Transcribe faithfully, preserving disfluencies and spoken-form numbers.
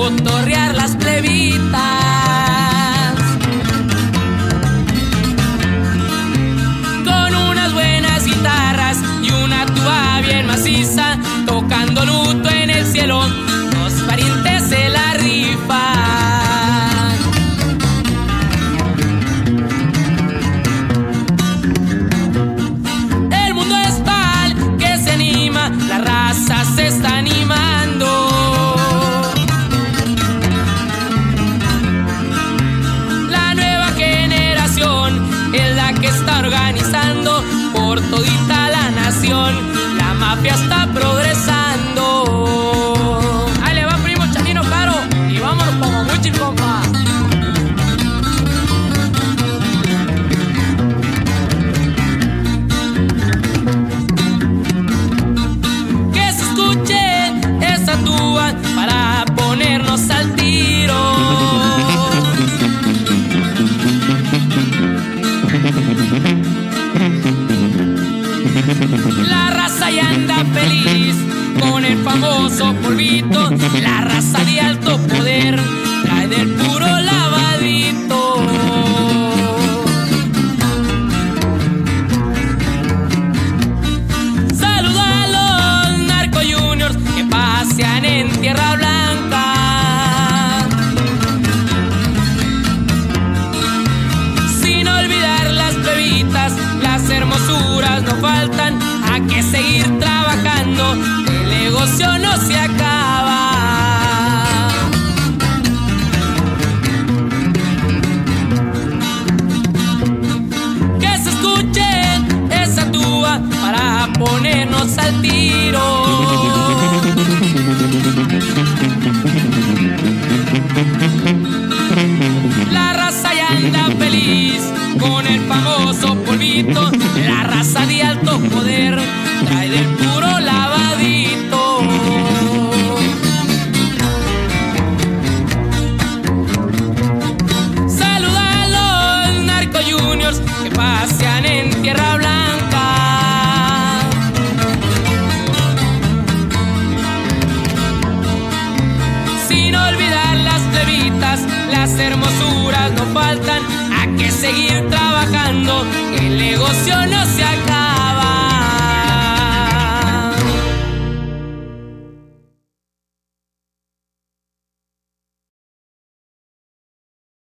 cotorrear las plebitas. Con unas buenas guitarras y una tuba bien maciza, tocando luto en el cielo, los parientes se la rifan. El mundo es tal que se anima, la raza se está animando. La nueva generación es la que está organizando por todita la nación. La mafia está progresando. Ahí le va, primo Chanino Caro, y vámonos como muy chingompa. Que se escuche esa tuba para ponernos al tiro. La raza ya anda feliz con el famoso polvito. La raza de alto poder trae del puro lavadito. Saludo a los narco juniors que pasean en tierra blanca. Sin olvidar las plebitas, las hermosuras no faltan. Hay que seguir trabajando, el negocio no se acaba. Que se escuche esa tuba para ponernos al tiro. La raza ya anda feliz con el famoso polvito. La raza de alto poder trae del puro lavadito. Saluda a los narco juniors que pasean en tierra blanca. Sin olvidar las plebitas, las hermosuras no faltan. Hay que seguir trabajando, el negocio no se acaba.